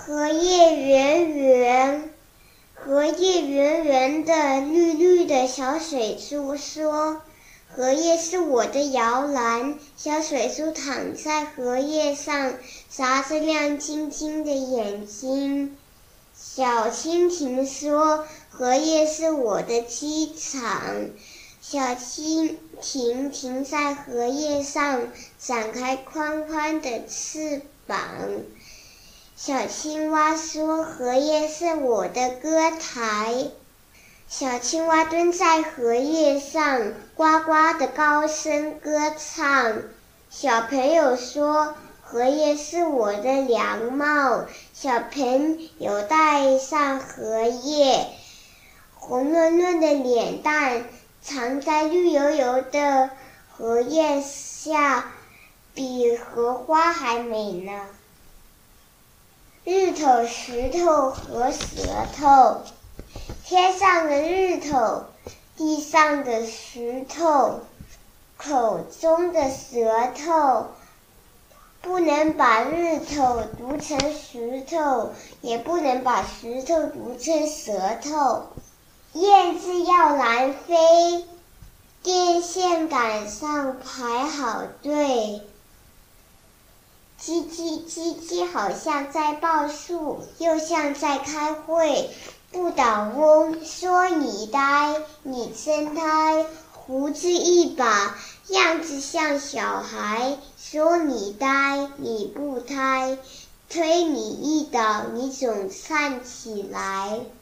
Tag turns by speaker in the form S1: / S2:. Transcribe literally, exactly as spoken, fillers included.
S1: 荷叶圆圆，荷叶圆圆的，绿绿的小水珠说：“荷叶是我的摇篮。”小水珠躺在荷叶上，眨着亮晶晶的眼睛。小蜻蜓说：“荷叶是我的机场。”小蜻蜓停在荷叶上，展开宽宽的翅膀。小青蛙说：“荷叶是我的歌台。”小青蛙蹲在荷叶上，呱呱的高声歌唱。小朋友说：“荷叶是我的凉帽。”小朋友戴上荷叶，红润润的脸蛋藏在绿油油的荷叶下，比荷花还美呢。日头、石头和舌头，天上的日头，地上的石头，口中的舌头。不能把日头读成石头，也不能把石头读成舌头。燕子要来飞，电线杆上排好队。叽叽叽叽，好像在报数，又像在开会。不倒翁说：“你呆，你真呆，胡子一把，样子像小孩。”说：“你呆，你不呆，推你一倒，你总站起来。”